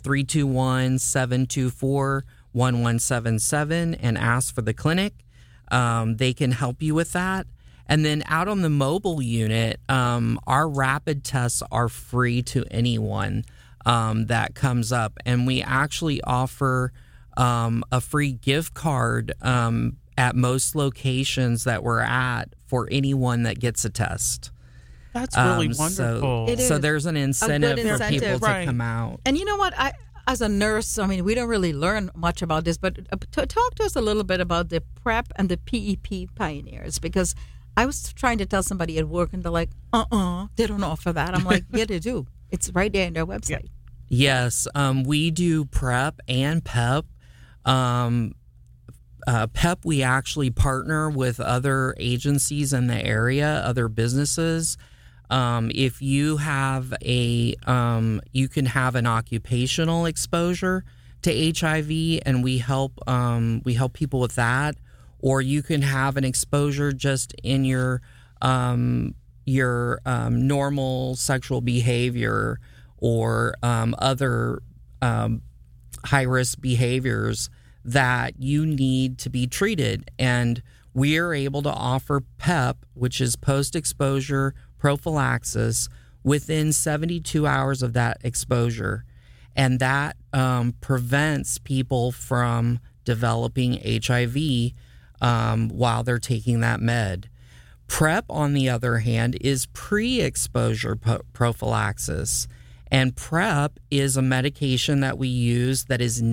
321-724-1177 and ask for the clinic, they can help you with that. And then out on the mobile unit, our rapid tests are free to anyone that comes up. And we actually offer a free gift card at most locations that we're at for anyone that gets a test. That's really wonderful. It is. So there's an incentive for incentive. people Right. to come out. and you know what? As a nurse, I mean, we don't really learn much about this, but talk to us a little bit about the PrEP and the PEP pioneers, because I was trying to tell somebody at work, and they're like, they don't offer that. I'm like, yeah, they do. It's right there in their website. Yes, we do PrEP and PEP. PEP, we actually partner with other agencies in the area, other businesses. If you have you can have an occupational exposure to HIV, and we help people with that. Or you can have an exposure just in your normal sexual behavior or other high-risk behaviors that you need to be treated. And we are able to offer PEP, which is post-exposure prophylaxis, within 72 hours of that exposure. And that prevents people from developing HIV while they're taking that med. PrEP, on the other hand, is pre-exposure prophylaxis. And PrEP is a medication that we use that is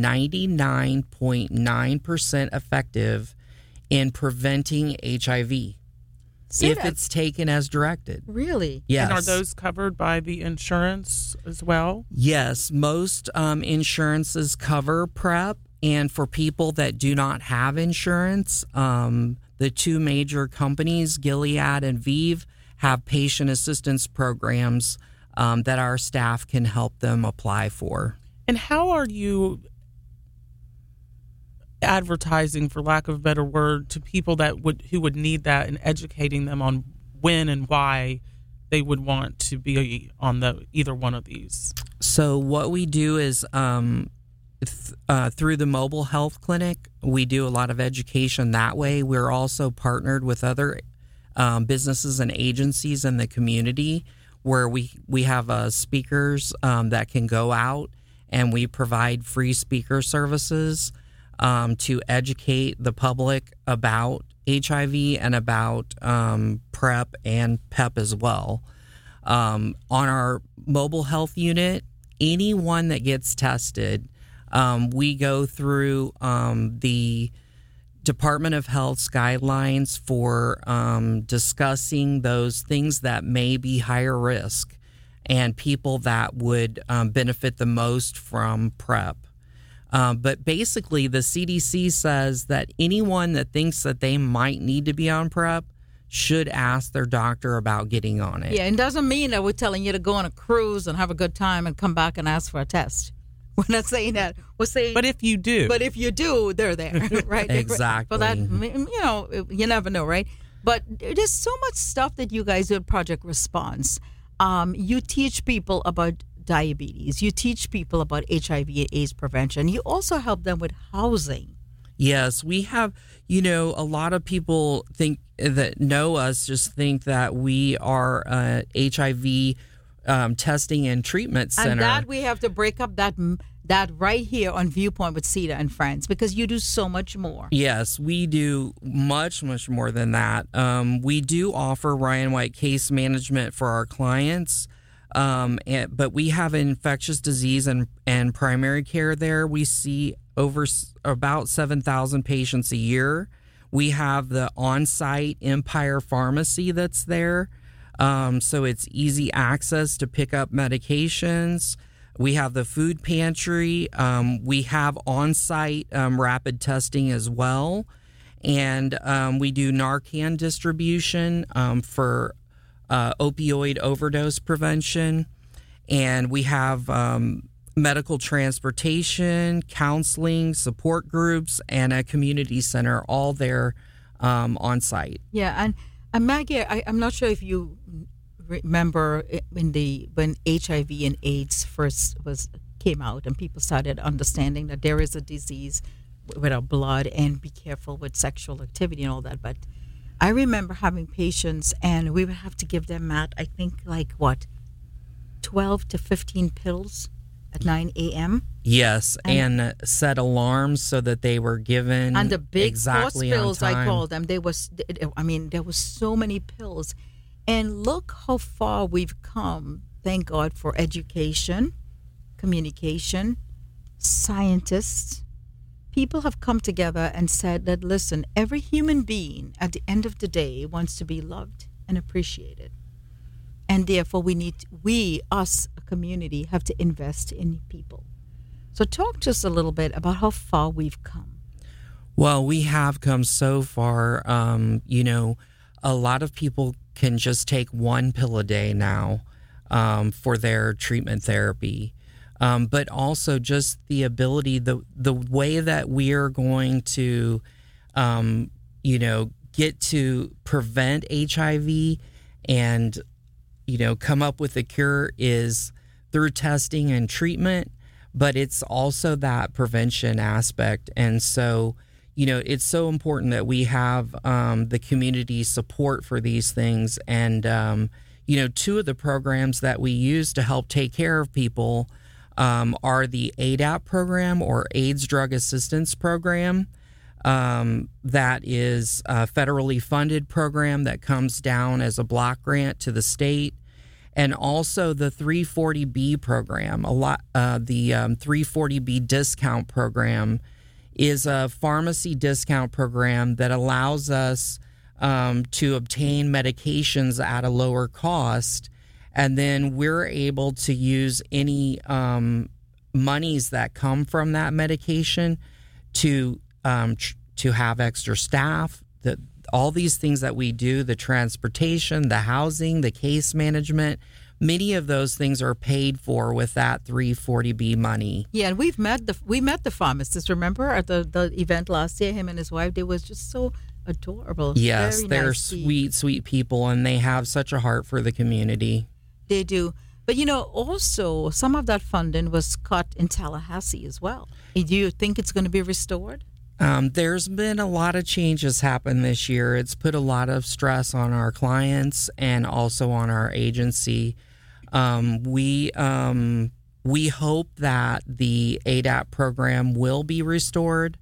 99.9% effective in preventing HIV if it's taken as directed. Really? Yes. And are those covered by the insurance as well? Yes. Most insurances cover PrEP. And for people that do not have insurance, the two major companies, Gilead and ViiV, have patient assistance programs that our staff can help them apply for. And how are you advertising, for lack of a better word, to people who would need that, and educating them on when and why they would want to be on either one of these? So what we do is through the mobile health clinic, we do a lot of education that way. We're also partnered with other businesses and agencies in the community where we have speakers that can go out, and we provide free speaker services to educate the public about HIV and about PrEP and PEP as well. On our mobile health unit, anyone that gets tested, we go through the Department of Health's guidelines for discussing those things that may be higher risk and people that would benefit the most from PrEP. But basically, the CDC says that anyone that thinks that they might need to be on PrEP should ask their doctor about getting on it. Yeah, it doesn't mean that we're telling you to go on a cruise and have a good time and come back and ask for a test. We're not saying that. We're saying, but if you do, they're there, right? Exactly. For that, you never know, right? But there's so much stuff that you guys do at Project Response. You teach people about diabetes. You teach people about HIV and AIDS prevention. You also help them with housing. Yes, we have, a lot of people know us just think that we are HIV testing and treatment center. And that we have to break up that right here on Viewpoint with Sita and Friends, because you do so much more. Yes, we do much, much more than that. We do offer Ryan White case management for our clients, but we have infectious disease and primary care there. We see about 7,000 patients a year. We have the on-site Empire Pharmacy that's there. So it's easy access to pick up medications. We have the food pantry. We have on-site rapid testing as well. And we do Narcan distribution for opioid overdose prevention. And we have medical transportation, counseling, support groups, and a community center, all there on-site. Yeah, and Maggie, I'm not sure if you remember when HIV and AIDS first came out, and people started understanding that there is a disease with our blood, and be careful with sexual activity and all that. But I remember having patients, and we would have to give them, Matt, I think 12 to 15 pills at 9 a.m. Yes, and set alarms so that they were given and the big exactly pills, on time. I call them. There was so many pills, and look how far we've come. Thank God for education, communication, scientists, people have come together and said that, listen, every human being at the end of the day wants to be loved and appreciated. And therefore us, a community, have to invest in people. So talk to us a little bit about how far we've come. Well, we have come so far. A lot of people can just take one pill a day now for their treatment therapy. But also just the ability, the way that we are going to, get to prevent HIV and, come up with a cure is through testing and treatment, but it's also that prevention aspect. And so, it's so important that we have the community support for these things. And, two of the programs that we use to help take care of people are the ADAP program, or AIDS Drug Assistance Program. That is a federally funded program that comes down as a block grant to the state. And also the 340B program. The 340B discount program is a pharmacy discount program that allows us to obtain medications at a lower cost. And then we're able to use any monies that come from that medication to have extra staff. All these things that we do, the transportation, the housing, the case management, many of those things are paid for with that 340B money. Yeah, and we met the pharmacist. Remember at the event last year? Him and his wife. They was just so adorable. Yes, very they're nice sweet people, and they have such a heart for the community. They do. But, also some of that funding was cut in Tallahassee as well. Do you think it's going to be restored? There's been a lot of changes happen this year. It's put a lot of stress on our clients and also on our agency. We hope that the ADAP program will be restored.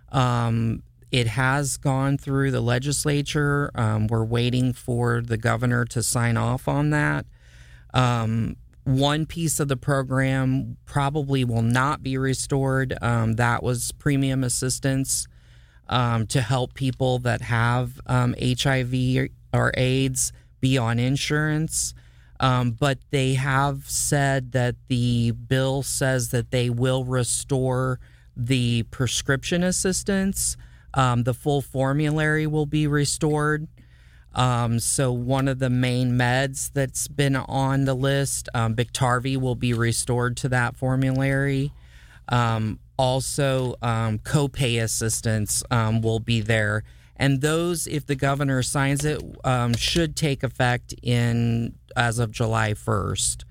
It has gone through the legislature. We're waiting for the governor to sign off on that. One piece of the program probably will not be restored. That was premium assistance to help people that have HIV or AIDS be on insurance. But they have said that the bill says that they will restore the prescription assistance. The full formulary will be restored. So one of the main meds that's been on the list, Biktarvy, will be restored to that formulary. Also, copay assistance will be there. And those, if the governor signs it, should take effect as of July 1st.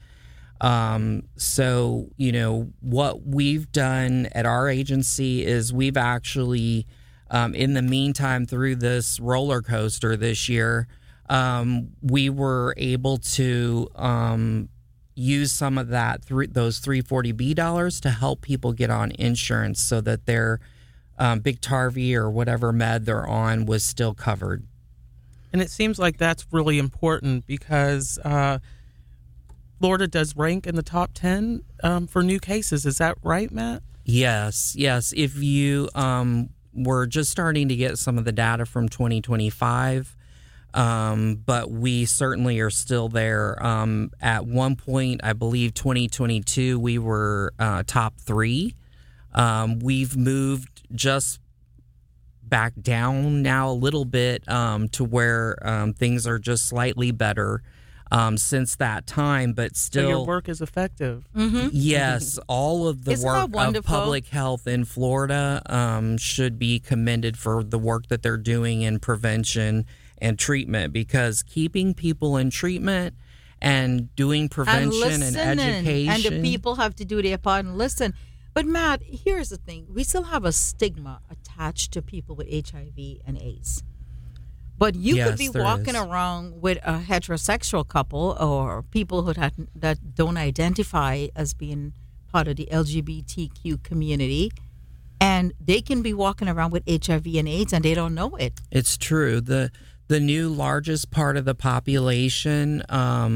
So, what we've done at our agency is we've actually... in the meantime, through this roller coaster this year, we were able to use some of those 340B dollars to help people get on insurance so that their Biktarvy or whatever med they're on was still covered. And it seems like that's really important because Florida does rank in the top 10 for new cases. Is that right, Matt? Yes. If you... we're just starting to get some of the data from 2025, but we certainly are still there. At one point, I believe 2022, we were top 3. We've moved just back down now a little bit to where things are just slightly better since that time, but still... So your work is effective. Mm-hmm. Yes, all of the Isn't work that of public health in Florida should be commended for the work that they're doing in prevention and treatment, because keeping people in treatment and doing prevention and education... And the people have to do their part and listen. But, Matt, here's the thing. We still have a stigma attached to people with HIV and AIDS. But you could be walking around with a heterosexual couple or people that don't identify as being part of the LGBTQ community, and they can be walking around with HIV and AIDS and they don't know it. It's true. The new largest part of the population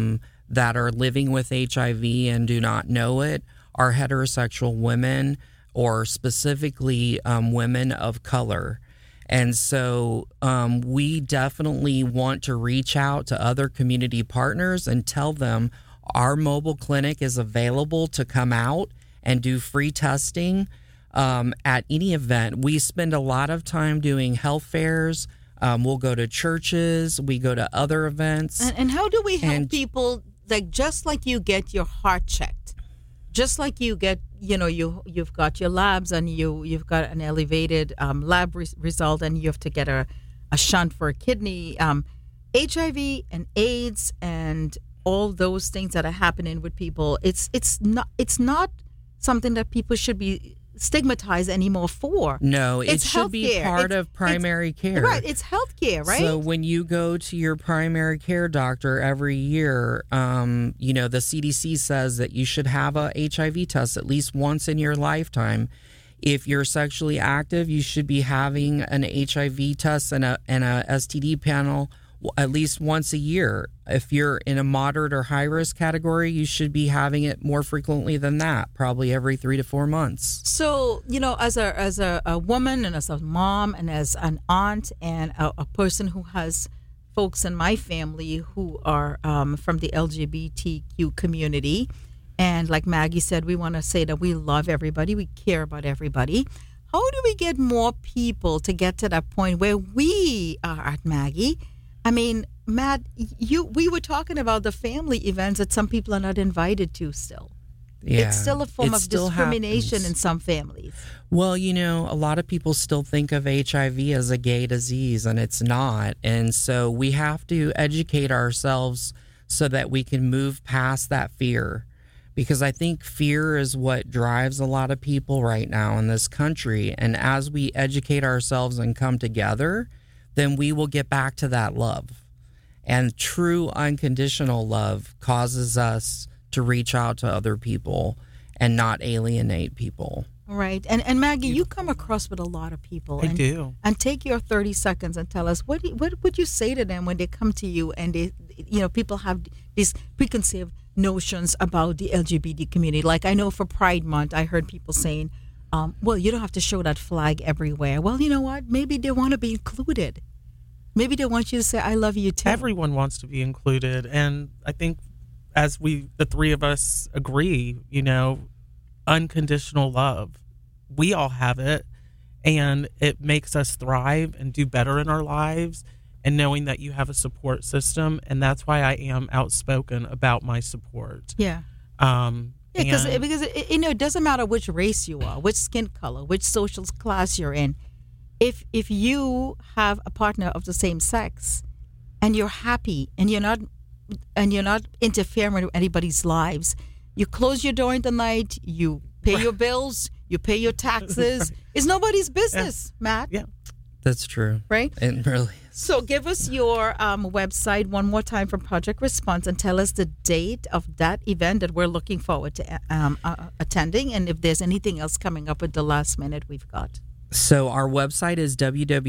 that are living with HIV and do not know it are heterosexual women or specifically women of color. And so we definitely want to reach out to other community partners and tell them our mobile clinic is available to come out and do free testing at any event. We spend a lot of time doing health fairs. We'll go to churches. We go to other events. And how do we help people, like, just like you get your heart checked, just like you get, you've got your labs and you've got an elevated lab result and you have to get a shunt for a kidney, HIV and AIDS and all those things that are happening with people, it's not something that people should be stigmatized anymore for. No, it should be part of primary care. Right, it's healthcare, right? So when you go to your primary care doctor every year, the CDC says that you should have a HIV test at least once in your lifetime. If you're sexually active, you should be having an HIV test and a STD panel at least once a year. If you're in a moderate or high risk category, you should be having it more frequently than that, probably every 3 to 4 months. So, as a woman and as a mom and as an aunt and a person who has folks in my family who are from the LGBTQ community, and like Maggie said, we want to say that we love everybody, we care about everybody. How do we get more people to get to that point where we are at, Maggie? I mean, Matt, we were talking about the family events that some people are not invited to still. Yeah, it's still a form of discrimination in some families. Well, a lot of people still think of HIV as a gay disease, and it's not. And so we have to educate ourselves so that we can move past that fear. Because I think fear is what drives a lot of people right now in this country. And as we educate ourselves and come together, then we will get back to that love. And true unconditional love causes us to reach out to other people and not alienate people. Right. And Maggie, you come across with a lot of people. I do. And take your 30 seconds and tell us, what would you say to them when they come to you and they, people have these preconceived notions about the LGBT community? Like, I know for Pride Month, I heard people saying, well, you don't have to show that flag everywhere. Well, you know what? Maybe they want to be included. Maybe they want you to say, I love you too. Everyone wants to be included. And I think as the three of us agree, unconditional love, we all have it. And it makes us thrive and do better in our lives. And knowing that you have a support system. And that's why I am outspoken about my support. Yeah. Because it doesn't matter which race you are, which skin color, which social class you're in. If you have a partner of the same sex, and you're happy, and you're not interfering with anybody's lives, you close your door in the night, you pay your bills, you pay your taxes. It's nobody's business, Matt. Yeah, that's true. Right? It really is. So give us your website one more time for Project Response and tell us the date of that event that we're looking forward to attending, and if there's anything else coming up at the last minute we've got. So our website is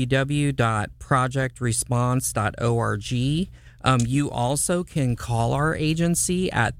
www.projectresponse.org. You also can call our agency at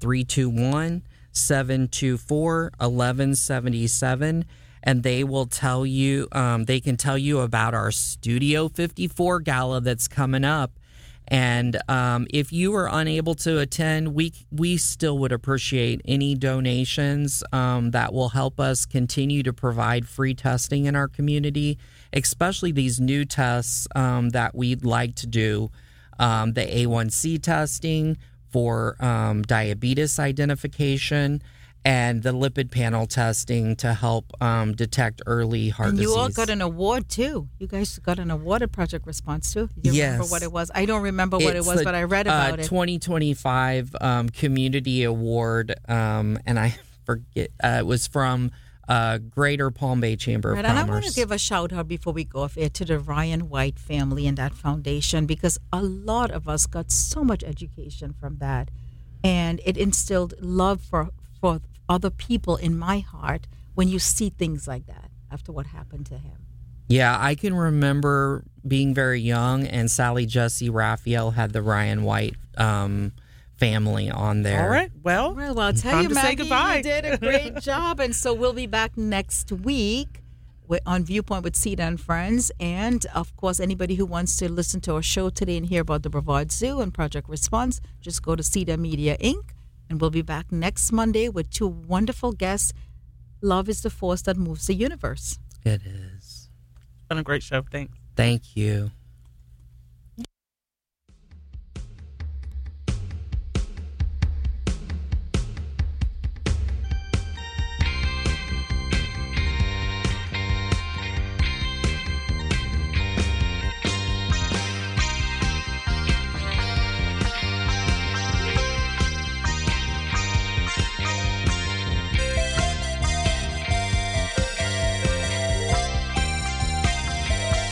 321-724-1177. And they will tell you, they can tell you about our Studio 54 Gala that's coming up. And if you are unable to attend, we still would appreciate any donations that will help us continue to provide free testing in our community, especially these new tests that we'd like to do, the A1C testing for diabetes identification, and the lipid panel testing to help detect early heart disease. And you all got an award, too. You guys got an award at Project Response, too. Do you remember what it was? I don't remember what it was, but I read about it. 2025 Community Award, and I forget, it was from Greater Palm Bay Chamber of Commerce. And I want to give a shout-out before we go off air to the Ryan White family and that foundation, because a lot of us got so much education from that, and it instilled love for other people in my heart when you see things like that after what happened to him. Yeah, I can remember being very young, and Sally Jesse Raphael had the Ryan White family on there. All right. Well, Well, I'll tell time you, to say Maggie, goodbye. you did a great job. And so we'll be back next week on Viewpoint with Cedar and Friends. And, of course, anybody who wants to listen to our show today and hear about the Brevard Zoo and Project Response, just go to Cedar Media, Inc. And we'll be back next Monday with 2 wonderful guests. Love is the force that moves the universe. It is. Been a great show. Thanks. Thank you.